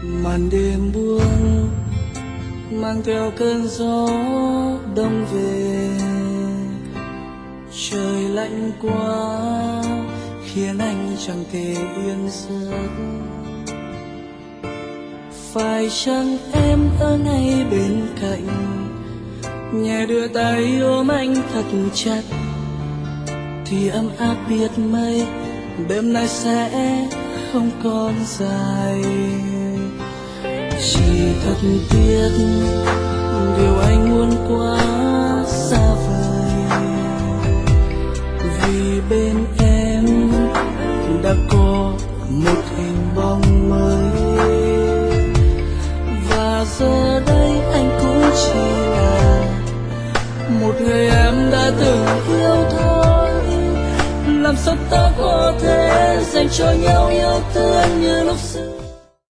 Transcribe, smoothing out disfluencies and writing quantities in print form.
màn đêm buông mang theo cơn gió đông về, trời lạnh quá khiến anh chẳng thể yên giấc. Phải chăng em ở ngay bên cạnh, nhẹ đưa tay ôm anh thật chặt, thì ấm áp biết mấy đêm nay sẽ không còn dài. Chỉ thật tiếc điều anh muốn quá xa vời, vì bên em đã có một hình bóng mới, và giờ đây anh cũng chỉ là một người em đã từng yêu thôi. Làm sao ta có thể dành cho nhau yêu thương như lúc xưa.